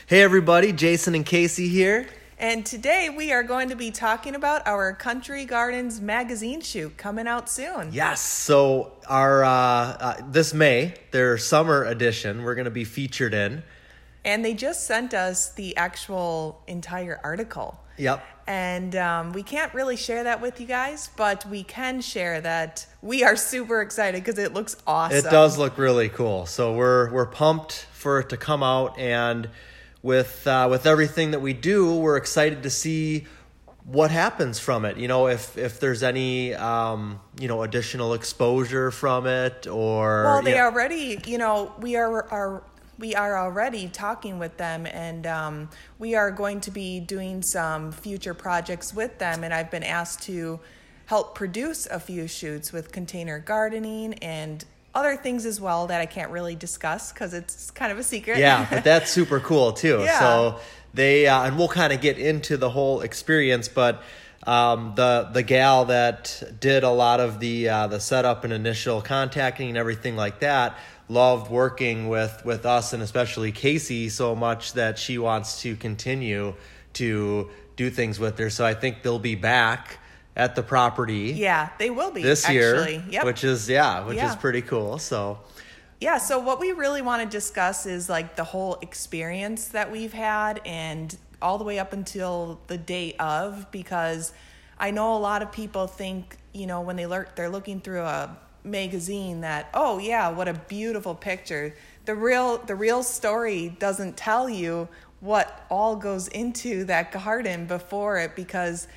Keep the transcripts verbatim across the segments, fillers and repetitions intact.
Hey everybody, Jason and Casey here. And today we are going to be talking about our Country Gardens magazine shoot coming out soon. Yes, so our uh, uh, this May, their summer edition, we're going to be featured in. And they just sent us the actual entire article. Yep. And um, we can't really share that with you guys, but we can share that we are super excited because it looks awesome. It does look really cool. So we're we're pumped for it to come out, and with uh, with everything that we do, we're excited to see what happens from it. You know, if if there's any um, you know additional exposure from it, or well, they you know, already you know we are are. We are already talking with them, and um, we are going to be doing some future projects with them. And I've been asked to help produce a few shoots with container gardening and other things as well that I can't really discuss because it's kind of a secret. Yeah, but that's super cool too. Yeah. So they uh, and we'll kind of get into the whole experience, but um, the the gal that did a lot of the uh, the setup and initial contacting and everything like that loved working with, with us and especially Casey so much that she wants to continue to do things with her. So I think they'll be back at the property. Yeah, they will be this actually. year, yep. which is yeah, which yeah. is pretty cool. So yeah, so what we really want to discuss is like the whole experience that we've had and all the way up until the day of, because I know a lot of people think, you know, when they learn, they're looking through a magazine that, oh yeah, what a beautiful picture. The real the real story doesn't tell you what all goes into that garden before it, because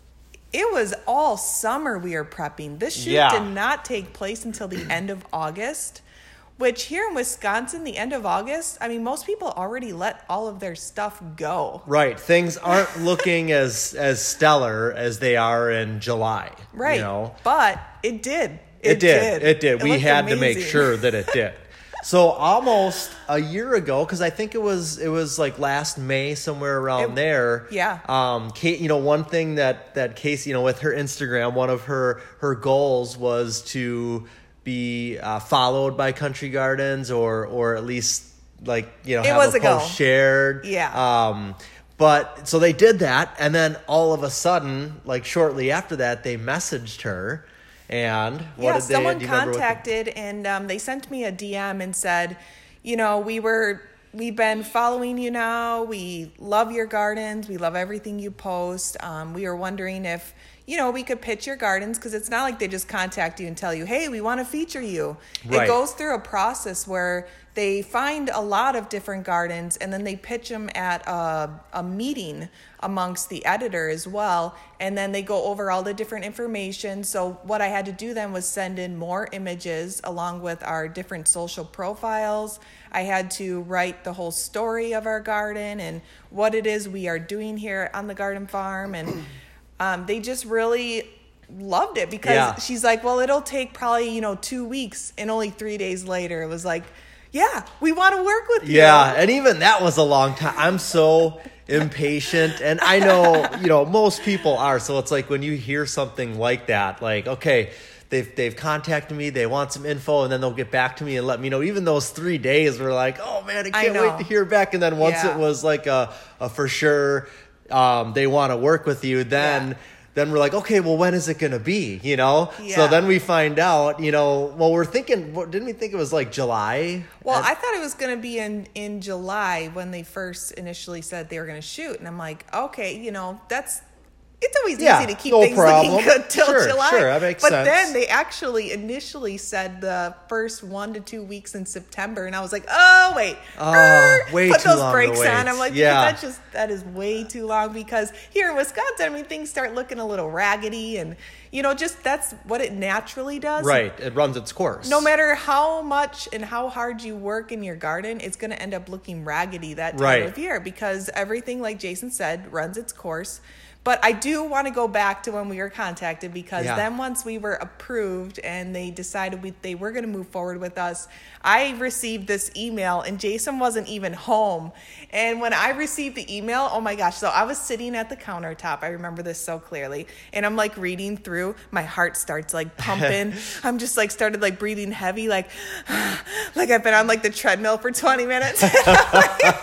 it was all summer we were prepping. This shoot yeah. did not take place until the end of August, which here in Wisconsin, the end of August, I mean, most people already let all of their stuff go. Right. Things aren't looking as as stellar as they are in July. Right. You know? But it did. It, it did. did. It did. It we had amazing. to make sure that it did. So almost a year ago, because I think it was it was like last May, somewhere around it, there. Yeah. Um, Kate, you know, one thing that that Casey, you know, with her Instagram, one of her her goals was to be uh, followed by Country Gardens, or or at least like you know it have was a, a post goal. shared. Yeah. Um, but so they did that, and then all of a sudden, like shortly after that, they messaged her. And what yeah, did they, someone do you remember contacted what and um, they sent me a D M and said, you know, we were, we've been following you now. We love your gardens. We love everything you post. Um, we were wondering if, you know, we could pitch your gardens, because it's not like they just contact you and tell you, hey, we want to feature you. Right. It goes through a process where they find a lot of different gardens and then they pitch them at a, a meeting amongst the editor as well. And then they go over all the different information. So what I had to do then was send in more images along with our different social profiles. I had to write the whole story of our garden and what it is we are doing here on the garden farm. And um, they just really loved it, because Yeah. she's like, well, it'll take probably, you know, two weeks. And only three days later, it was like, yeah, we want to work with you. Yeah, and even that was a long time. I'm so impatient, and I know, you know, most people are. So it's like when you hear something like that, like, okay, they've they've contacted me, they want some info, and then they'll get back to me and let me know. Even those three days were like, oh man, I can't I wait to hear back. And then once Yeah. it was like a, a for sure, um, they want to work with you, then. Yeah. Then we're like, okay, well, when is it going to be, you know? Yeah. So then we find out, you know, well, we're thinking, didn't we think it was like July? Well, At- I thought it was going to be in, in July when they first initially said they were going to shoot. And I'm like, okay, you know, that's, it's always Yeah, easy to keep no things problem. looking good till Sure, July. sure, that makes but sense. then they actually initially said the first one to two weeks in September. And I was like, oh, wait. Oh, er, way Put too those long to brakes wait. on. I'm like, Yeah. that's just, that is way too long, because here in Wisconsin, I mean, things start looking a little raggedy and, you know, just that's what it naturally does. Right, it runs its course. No matter how much and how hard you work in your garden, it's going to end up looking raggedy that time Right. of year, because everything, like Jason said, runs its course. But I do want to go back to when we were contacted, because Yeah. then once we were approved and they decided we, they were going to move forward with us, I received this email and Jason wasn't even home. And when I received the email, oh my gosh, so I was sitting at the countertop. I remember this so clearly. And I'm like reading through, my heart starts like pumping. I'm just like started like breathing heavy, like, like I've been on like the treadmill for twenty minutes.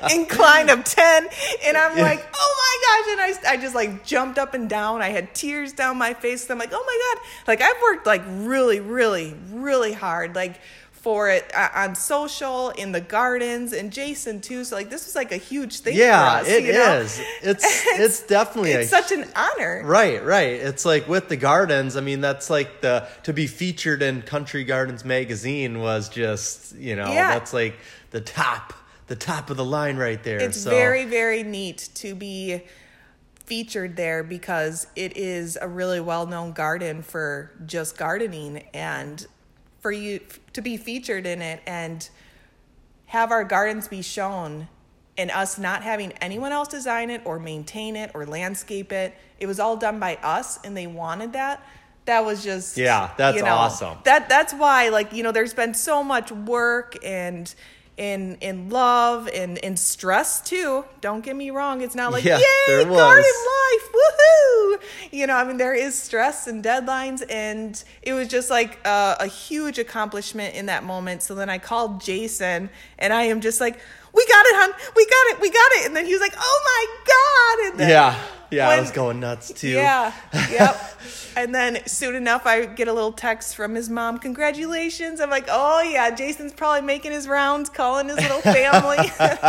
incline of ten. And I'm like, oh my gosh. And I, I just like jumped up and down. I had tears down my face. I'm like, oh my God. Like I've worked like really, really, really hard. Like for it uh, on social, in the gardens, and Jason too. So like this was like a huge thing yeah, for us. it you know? is. It's, it's it's definitely it's a, such an honor. Right, right. It's like with the gardens. I mean, that's like the to be featured in Country Gardens magazine was just you know Yeah. that's like the top the top of the line right there. It's so. very, very neat to be featured there because it is a really well-known garden for just gardening, and for you to be featured in it and have our gardens be shown and us not having anyone else design it or maintain it or landscape it. It was all done by us and they wanted that. That was just, yeah, that's you know, awesome. That that's why, like, you know, there's been so much work and in in love and in stress too. Don't get me wrong. It's not like, Yeah, yay, there was. garden life, woohoo! You know, I mean, there is stress and deadlines, and it was just like a, a huge accomplishment in that moment. So then I called Jason, and I am just like, we got it, hon. We got it. We got it. And then he was like, oh my God. And then Yeah, yeah, when- I was going nuts too. Yeah, yep. And then soon enough, I get a little text from his mom, congratulations. I'm like, oh yeah, Jason's probably making his rounds, calling his little family.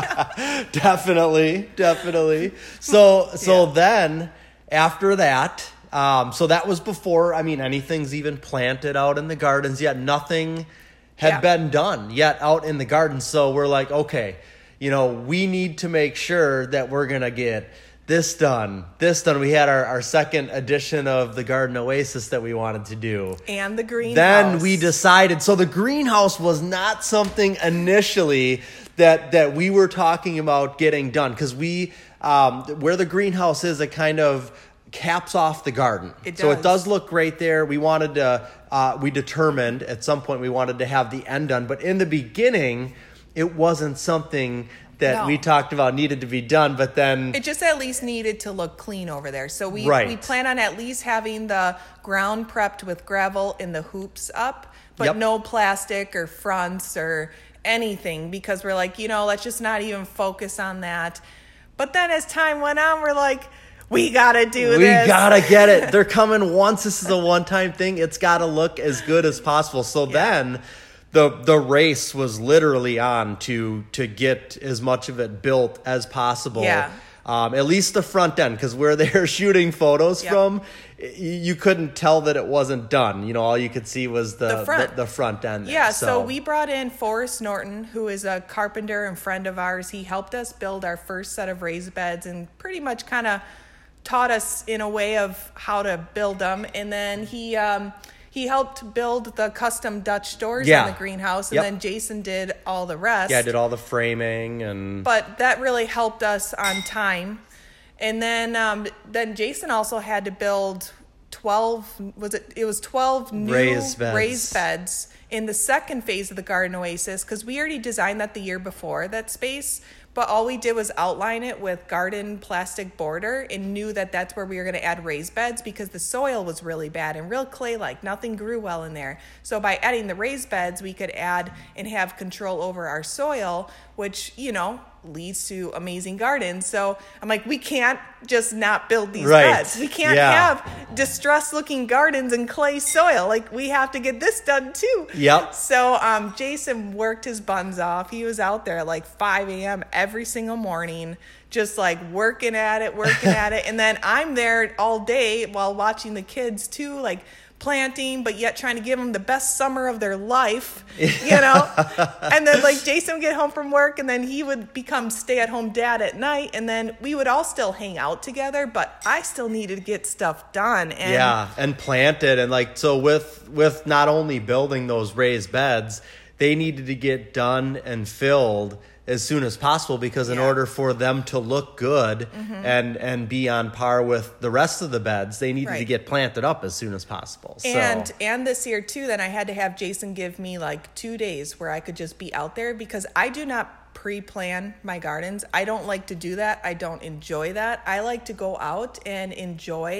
Definitely, definitely. So, so Yeah. then after that, um, so that was before, I mean, anything's even planted out in the gardens yet. Nothing had Yeah. been done yet out in the garden. So we're like, okay, you know, we need to make sure that we're going to get this done, this done. We had our, our second edition of the Garden Oasis that we wanted to do. And the greenhouse. Then we decided, so the greenhouse was not something initially that that we were talking about getting done, because we, um, where the greenhouse is, it kind of caps off the garden. It So it does. does look great there. We wanted to, uh, we determined at some point we wanted to have the end done, but in the beginning, it wasn't something that No. we talked about needed to be done, but then... It just at least needed to look clean over there. So we, Right. we plan on at least having the ground prepped with gravel and the hoops up, but Yep. no plastic or fronts or anything, because we're like, you know, let's just not even focus on that. But then as time went on, we're like, we gotta do We this. gotta get it. They're coming once. This is a one-time thing. It's gotta look as good as possible. So Yeah. then the the race was literally on to to get as much of it built as possible. Yeah. Um, at least the front end, because where they're shooting photos Yep. from, y- you couldn't tell that it wasn't done. You know, all you could see was the The front. the, the front end. there. Yeah, so. we brought in Forrest Norton, who is a carpenter and friend of ours. He helped us build our first set of raised beds and pretty much kind of taught us in a way of how to build them. And then he um, he helped build the custom Dutch doors Yeah. in the greenhouse, and Yep. then Jason did all the rest. yeah, I did all the framing and But that really helped us on time. And then um, then Jason also had to build twelve, was it, it was twelve new Raised beds. raised beds in the second phase of the Garden Oasis, because we already designed that the year before, that space. But all we did was outline it with garden plastic border and knew that that's where we were going to add raised beds, because the soil was really bad and real clay-like. Nothing grew well in there. So by adding the raised beds, we could add and have control over our soil, which, you know, leads to amazing gardens. So I'm like, we can't just not build these Right. beds. We can't Yeah. have distressed looking gardens in clay soil. Like, we have to get this done too. Yep. So um, Jason worked his buns off. He was out there at like five a.m. every single morning, just like working at it, working at it. And then I'm there all day while watching the kids too, like planting, but yet trying to give them the best summer of their life, you know? And then like Jason would get home from work, and then he would become stay-at-home dad at night, and then we would all still hang out together, but I still needed to get stuff done. And yeah, and planted, and like so with with not only building those raised beds, they needed to get done and filled as soon as possible, because in Yeah. order for them to look good and and be on par with the rest of the beds, they needed to Right. get planted up as soon as possible. And so and this year too, then I had to have Jason give me like two days where I could just be out there, because I do not pre-plan my gardens. I don't like to do that. I don't enjoy that. I like to go out and enjoy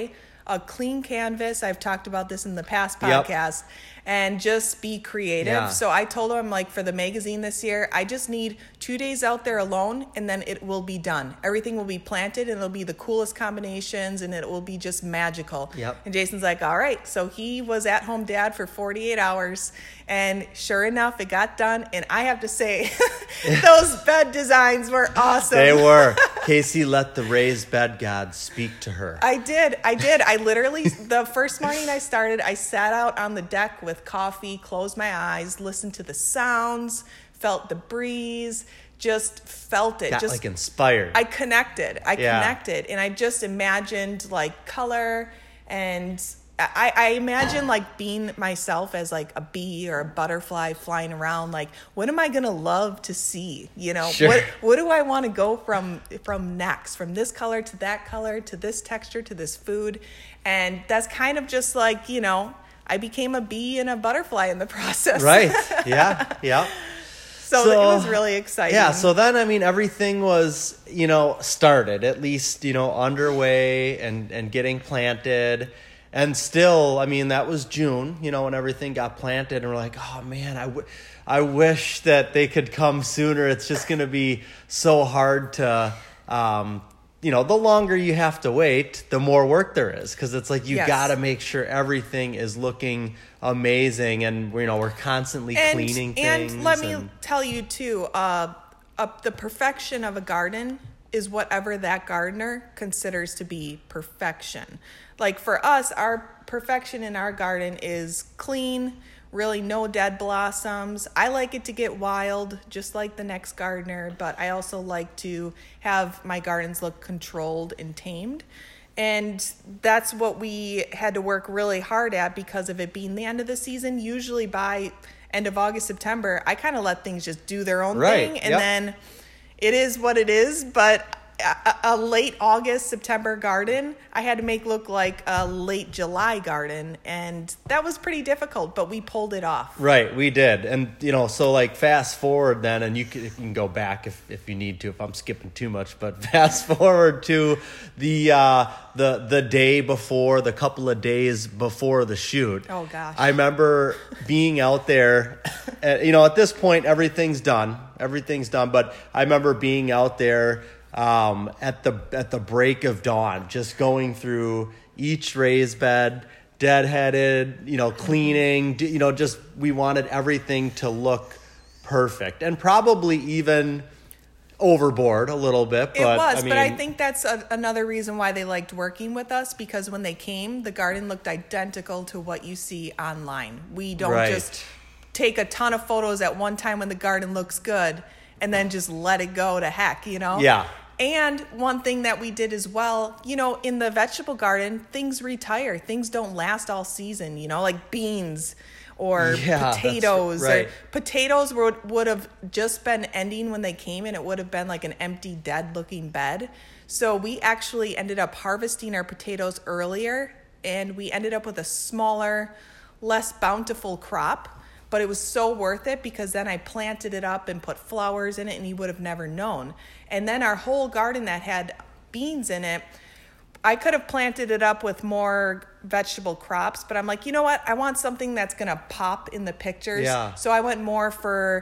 a clean canvas. I've talked about this in the past Yep. podcast. And just be creative. Yeah. So I told him, like, for the magazine this year, I just need two days out there alone, and then it will be done. Everything will be planted, and it'll be the coolest combinations, and it will be just magical. Yep. And Jason's like, all right. So he was at home dad for forty-eight hours, and sure enough, it got done. And I have to say, those bed designs were awesome. They were. Casey let the raised bed god speak to her. I did. I did. I literally, the first morning I started, I sat out on the deck with coffee, closed my eyes, listened to the sounds, felt the breeze, just felt it. Got just like inspired. I connected. I Yeah. connected. And I just imagined like color, and I, I imagine like being myself as like a bee or a butterfly flying around. Like, what am I gonna love to see? You know, Sure. what what do I want to go from from next? From this color to that color to this texture to this food, and that's kind of just like, you know, I became a bee and a butterfly in the process. Right. Yeah. Yeah. so, So, it was really exciting. Yeah. So then, I mean, everything was, you know, started, at least, you know, underway and, and getting planted. And still, I mean, that was June, you know, when everything got planted. And we're like, oh, man, I, w- I wish that they could come sooner. It's just going to be so hard to, um, you know, the longer you have to wait, the more work there is. Because it's like you Yes. got to make sure everything is looking amazing. And, you know, we're constantly and, cleaning things. And let me and- tell you, too, uh, uh, the perfection of a garden is whatever that gardener considers to be perfection. Like for us, our perfection in our garden is clean, really no dead blossoms. I like it to get wild, just like the next gardener, but I also like to have my gardens look controlled and tamed. And that's what we had to work really hard at because of it being the end of the season. Usually by end of August, September, I kind of let things just do their own Right, thing. And yep. then it is what it is. But a, a late August, September garden, I had to make look like a late July garden. And that was pretty difficult, but we pulled it off. Right, we did. And, you know, so like fast forward then, and you can, you can go back if, if you need to, if I'm skipping too much, but fast forward to the, uh, the, the day before, the couple of days before the shoot. Oh, gosh. I remember being out there, uh, you know, at this point, everything's done. Everything's done. But I remember being out there um, at the at the break of dawn, just going through each raised bed, deadheaded, you know, cleaning, d- you know, just we wanted everything to look perfect, and probably even overboard a little bit. But It was, I mean, but I think that's a, another reason why they liked working with us, because when they came, the garden looked identical to what you see online. We don't Right. just take a ton of photos at one time when the garden looks good and then just let it go to heck, you know? Yeah. And one thing that we did as well, you know, in the vegetable garden, things retire. Things don't last all season, you know, like beans or Yeah, that's potatoes. right. Or potatoes would, would have just been ending when they came, and it would have been like an empty, dead-looking bed. So we actually ended up harvesting our potatoes earlier, and we ended up with a smaller, less bountiful crop. But it was so worth it because then I planted it up and put flowers in it, and you would have never known. And then our whole garden that had beans in it, I could have planted it up with more vegetable crops, but I'm like, you know what? I want something that's going to pop in the pictures. Yeah. So I went more for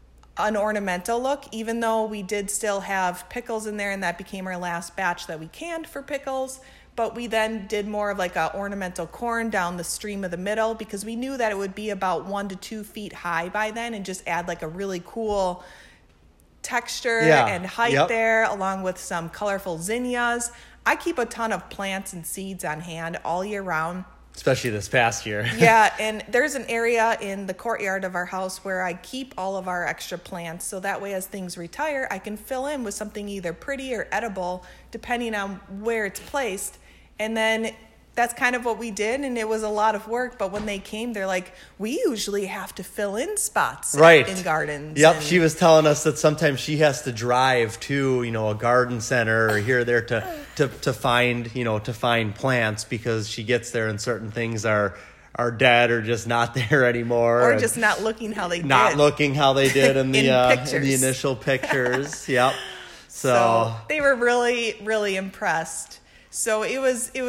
an ornamental look, even though we did still have pickles in there, and that became our last batch that we canned for pickles. But we then did more of like a ornamental corn down the stream of the middle, because we knew that it would be about one to two feet high by then, and just add like a really cool texture Yeah. and height Yep. there, along with some colorful zinnias. I keep a ton of plants and seeds on hand all year round. especially this past year. Yeah, and there's an area in the courtyard of our house where I keep all of our extra plants, so that way as things retire, I can fill in with something either pretty or edible, depending on where it's placed. And then that's kind of what we did, and it was a lot of work. But when they came, they're like, we usually have to fill in spots Right. in gardens. Yep, and- she was telling us that sometimes she has to drive to, you know, a garden center or here or there to, to, to find, you know, to find plants, because she gets there and certain things are are dead or just not there anymore. or and just not looking how they not did. looking how they did in the In uh, in the pictures. initial pictures. Yep. So So, they were really, really impressed. So it was it was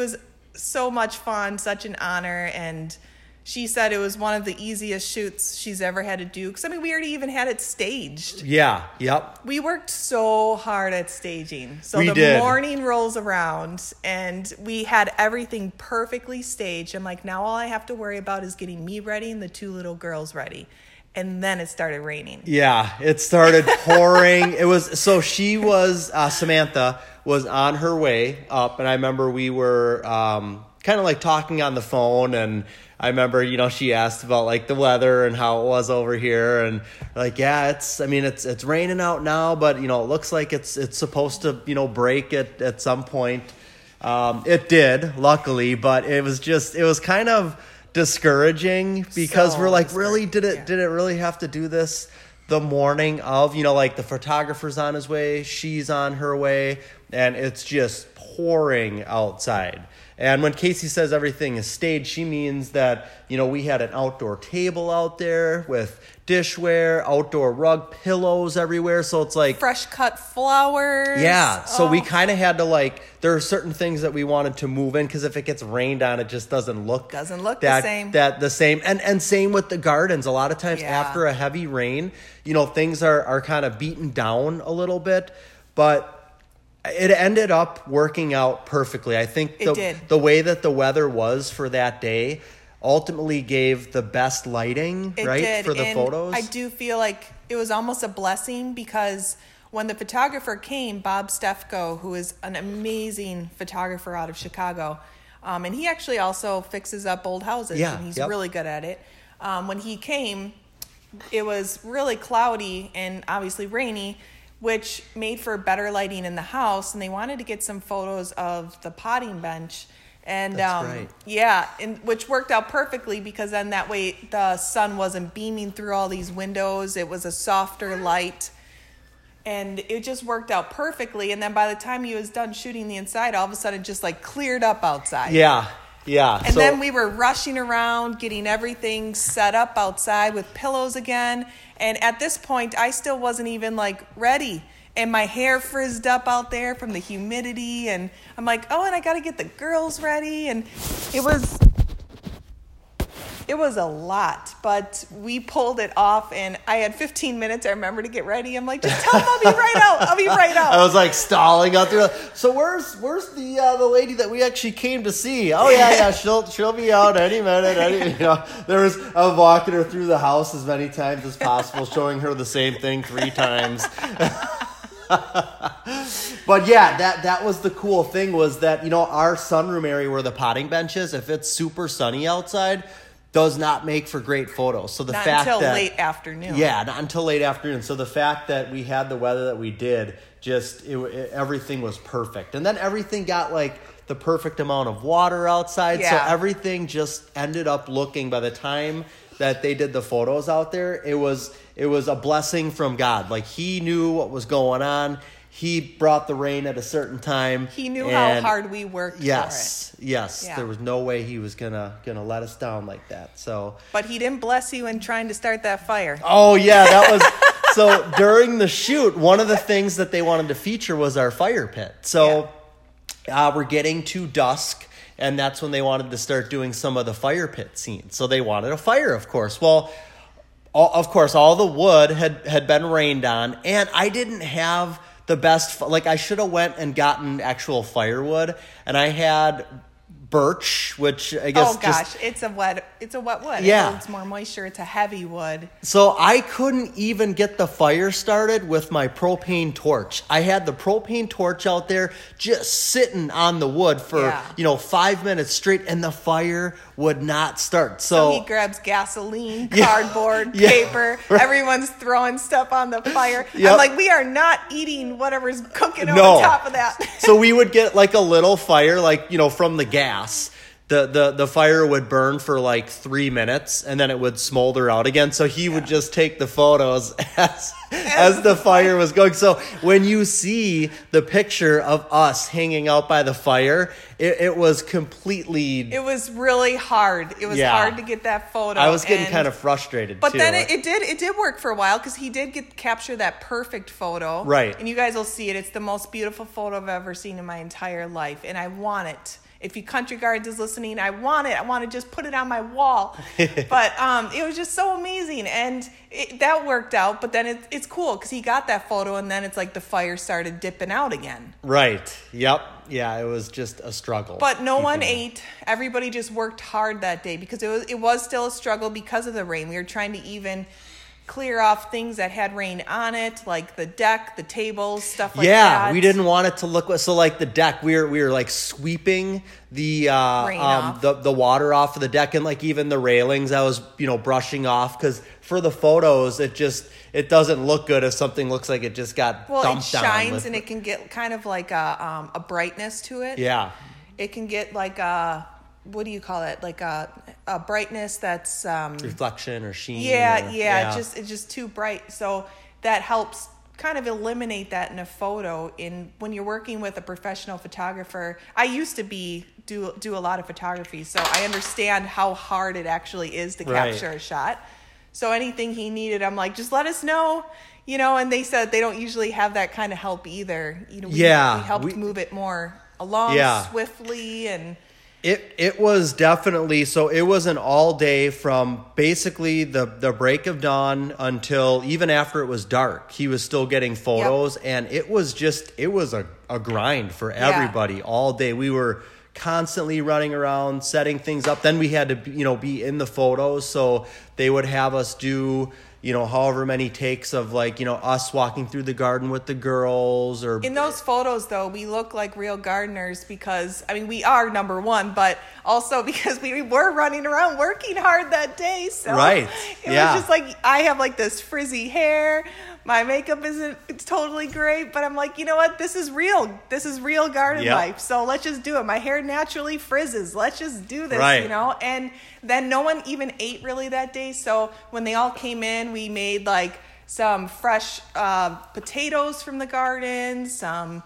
so much fun, such an honor, and she said it was one of the easiest shoots she's ever had to do. Because, I mean, we already even had it staged. Yeah, yep. We worked so hard at staging. So we the did. morning rolls around, and we had everything perfectly staged. I'm like, now all I have to worry about is getting me ready and the two little girls ready. And then it started raining. Yeah, it started pouring. It was, so she was, uh, Samantha was on her way up, and I remember we were um, kind of like talking on the phone, and I remember, you know, she asked about like the weather and how it was over here, and like, yeah, it's, I mean, it's, it's raining out now, but you know, it looks like it's, it's supposed to, you know, break at, at some point. Um, it did, luckily, but it was just, it was kind of discouraging because So we're like, really, did it, yeah. did it really have to do this the morning of, you know, like the photographer's on his way, she's on her way, and it's just pouring outside. And when Casey says everything is staged, she means that, you know, we had an outdoor table out there with dishware, outdoor rug, pillows everywhere. So it's like fresh cut flowers. Yeah. So oh. we kind of had to like, there are certain things that we wanted to move in because if it gets rained on, it just doesn't look Doesn't look that, the same. That the same. And and same with the gardens. A lot of times Yeah. after a heavy rain, you know, things are, are kind of beaten down a little bit. But it ended up working out perfectly. I think It the, did. the way that the weather was for that day ultimately gave the best lighting, It right, did. for the and photos. I do feel like it was almost a blessing because when the photographer came, Bob Stefko, who is an amazing photographer out of Chicago, um, and he actually also fixes up old houses, Yeah, and he's yep. really good at it. Um, when he came, it was really cloudy and obviously rainy, which made for better lighting in the house, and they wanted to get some photos of the potting bench. And That's um, right. yeah, and which worked out perfectly because then that way the sun wasn't beaming through all these windows. It was a softer light, and it just worked out perfectly. And then by the time he was done shooting the inside, all of a sudden it just like cleared up outside. Yeah, yeah. And so, then we were rushing around, getting everything set up outside with pillows again. And at this point, I still wasn't even like ready. And my hair frizzed up out there from the humidity. And I'm like, oh, and I got to get the girls ready. And it was, it was a lot, but we pulled it off. And I had fifteen minutes, I remember, to get ready. I'm like, just tell them I'll be right out. I'll be right out. I was like stalling out there. So where's where's the uh, the lady that we actually came to see? Oh yeah, yeah, she'll she'll be out any minute. Any, you know, there was I was walking her through the house as many times as possible, showing her the same thing three times. But yeah, that that was the cool thing was that, you know, our sunroom area where the potting bench is, if it's super sunny outside, does not make for great photos. So the Not fact until that late afternoon. Yeah, not until late afternoon. So the fact that we had the weather that we did, just it, it, everything was perfect. And then everything got like the perfect amount of water outside. Yeah. So everything just ended up looking, by the time that they did the photos out there, it was it was a blessing from God. Like he knew what was going on. He brought the rain at a certain time. He knew and how hard we worked Yes, yes. Yeah. There was no way he was gonna gonna let us down like that. So for it. But he didn't bless you in trying to start that fire. Oh yeah, that was so during the shoot, one of the things that they wanted to feature was our fire pit. So uh, we're getting to dusk, and that's when they wanted to start doing some of the fire pit scenes. So they wanted a fire, of course. Well, all, of course, all the wood had, had been rained on, and I didn't have the best, like I should have went and gotten actual firewood, and I had birch, which I guess Oh gosh, just, it's a wet it's a wet wood. Yeah. It holds more moisture. It's a heavy wood. so I couldn't even get the fire started with my propane torch. I had the propane torch out there just sitting on the wood for, Yeah. you know, five minutes straight, and the fire would not start. So So, he grabs gasoline, Yeah. cardboard, Yeah. paper. Everyone's throwing stuff on the fire. Yep. I'm like, we are not eating whatever's cooking No. over top of that. so we would get like a little fire, like, you know, from the gas. The, the, the fire would burn for like three minutes and then it would smolder out again. So he would just take the photos as, as the fire was going. So when you see the picture of us hanging out by the fire, it, it was completely, It was really hard. It was Yeah. hard to get that photo. I was getting and- kind of frustrated But too. then it, it did it did work for a while because he did get capture that perfect photo. Right. And you guys will see it. It's the most beautiful photo I've ever seen in my entire life. And I want it if you Country Gardens is listening, I want it. I want to just put it on my wall. But um, it was just so amazing. And it, that worked out. But then it, it's cool because he got that photo and then it's like the fire started dipping out again. Right. Yep. Yeah, it was just a struggle. But no one it. ate. Everybody just worked hard that day because it was it was still a struggle because of the rain. We were trying to even clear off things that had rain on it, like the deck, the tables, stuff like yeah, that. Yeah, we didn't want it to look so like the deck. We were we were like sweeping the uh, rain um, off. the the water off of the deck and like even the railings. I was you know brushing off because for the photos it just it doesn't look good if something looks like it just got well, dumped it shines on with, and it can get kind of like a um, a brightness to it. Yeah, it can get like a what do you call it? Like a a brightness that's um, reflection or sheen. Yeah, or, yeah, yeah. It's just it's just too bright. So that helps kind of eliminate that in a photo. In when you're working with a professional photographer, I used to be do do a lot of photography, so I understand how hard it actually is to Right. capture a shot. So anything he needed, I'm like, just let us know. You know, and they said they don't usually have that kind of help either. You know, we, Yeah, we helped we- move it more along Yeah. swiftly and. It it was definitely so it was an all day from basically the, the break of dawn until even after it was dark. He was still getting photos Yep. and it was just it was a, a grind for everybody Yeah. all day. We were constantly running around setting things up. Then we had to you know be in the photos, so they would have us do you know however many takes of like you know us walking through the garden with the girls or In those photos, though, we look like real gardeners because, I mean, we are number one, but also because we were running around working hard that day. So Right. it Yeah. was just like, I have like this frizzy hair. My makeup isn't it's totally great, but I'm like, you know what? This is real. This is real garden Yep. life. So let's just do it. My hair naturally frizzes. Let's just do this, Right. you know? And then no one even ate really that day. So when they all came in, we made like some fresh uh, potatoes from the garden, some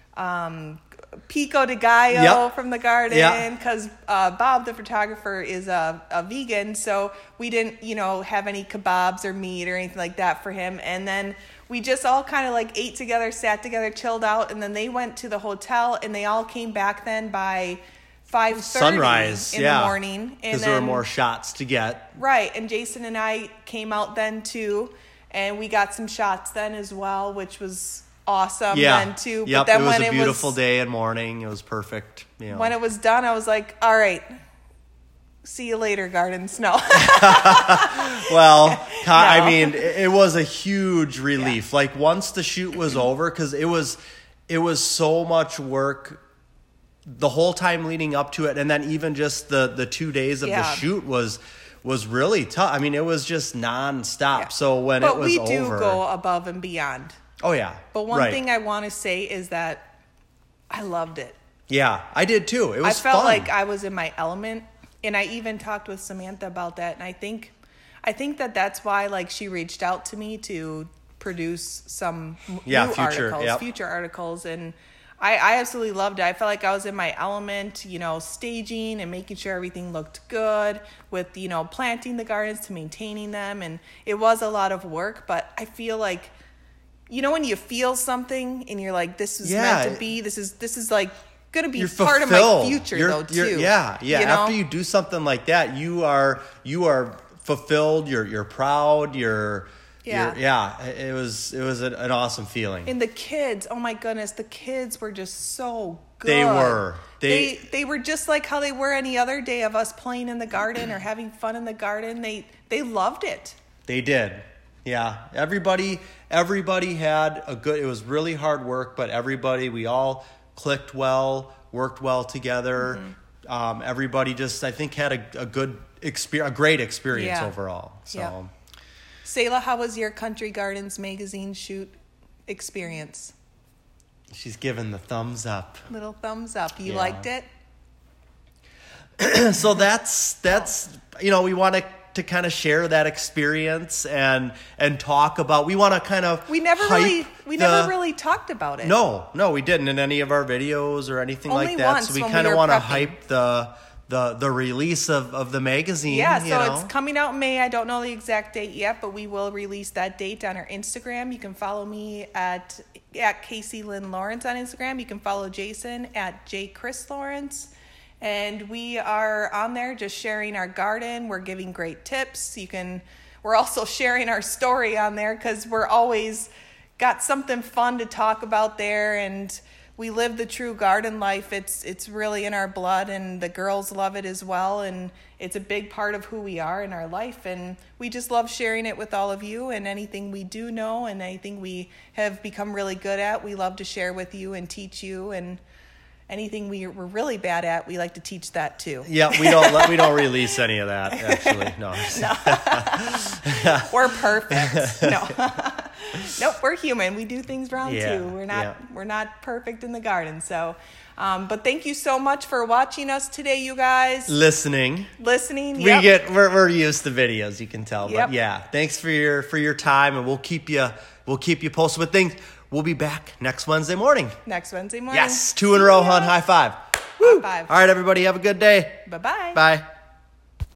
um, pico de gallo Yep. from the garden, Yeah. because uh, Bob, the photographer, is a, a vegan, so we didn't, you know, have any kebabs or meat or anything like that for him. And then we just all kind of like ate together, sat together, chilled out, and then they went to the hotel, and they all came back then by five thirty sunrise in yeah. the morning. because And there were then- more shots to get. Right, and Jason and I came out then too, and we got some shots then as well, which was awesome Yeah. then too. Yep. But then it was when a it beautiful was, day and morning. It was perfect. You know. when it was done, I was like, all right, see you later, Garden Snow. Well, co- I No. mean, it, it was a huge relief. Like once the shoot was over, because it was, it was so much work the whole time leading up to it, and then even just the the two days of Yeah. the shoot was was really tough. I mean, it was just nonstop. Yeah. So when but it was we over, do go above and beyond. oh yeah. But one right. thing I want to say is that I loved it. yeah, I did too. It I was felt fun. like I was in my element, and I even talked with Samantha about that. And I think, I think that that's why like she reached out to me to produce some m- Yeah, new future, articles, yep. future articles, and I, I absolutely loved it. I felt like I was in my element, you know, staging and making sure everything looked good with, you know, planting the gardens to maintaining them, and it was a lot of work. But I feel like, you know, when you feel something and you're like, this is Yeah. meant to be. This is this is like gonna be You're part of my fulfilled. future You're- though too. you're- yeah, yeah. You know? After you do something like that, you are you are fulfilled. You're you're proud. You're Yeah. you're, yeah. It was it was an, an awesome feeling. And the kids, oh my goodness, the kids were just so good. They were. They, They- they were just like how they were any other day of us playing in the garden or having fun in the garden. They they loved it. They did. Yeah. Everybody everybody had a good. It was really hard work, but everybody we all clicked well, worked well together. Mm-hmm. Um, everybody just I think had a, a good experience, a great experience Yeah. overall. So. Yeah. Selah, how was your Country Gardens magazine shoot experience? She's giving the thumbs up. Little thumbs up. You Yeah. liked it? So that's that's you know we want to to kind of share that experience and and talk about we want to kind of We never hype really we the- never really talked about it. no no we didn't in any of our videos or anything Only like that. once So we when we kind of were want to prepping. hype the the the release of, of the magazine. Yeah, you so know? it's coming out in May. I don't know the exact date yet, but we will release that date on our Instagram. You can follow me at at Casey Lynn Lawrence on Instagram. You can follow Jason at J Chris Lawrence. And we are on there just sharing our garden. We're giving great tips. You can, we're also sharing our story on there because we're always got something fun to talk about there. And we live the true garden life. It's it's really in our blood, and the girls love it as well. And it's a big part of who we are in our life. And we just love sharing it with all of you, and anything we do know and anything we have become really good at, we love to share with you and teach you. And anything we, we're really bad at, we like to teach that too. Yeah, we don't let, we don't release any of that, actually. No. No. We're perfect. No. Nope, we're human. We do things wrong Yeah, too. We're not yeah. we're not perfect in the garden. So um, but thank you so much for watching us today, you guys. Listening. Listening. We Yep. get we're we're used to videos, you can tell. Yep. But yeah, thanks for your for your time, and we'll keep you we'll keep you posted with things. We'll be back next Wednesday morning. Next Wednesday morning. Yes, two in a row, See ya. hun. High five. High five. All right, everybody, have a good day. Bye-bye. Bye.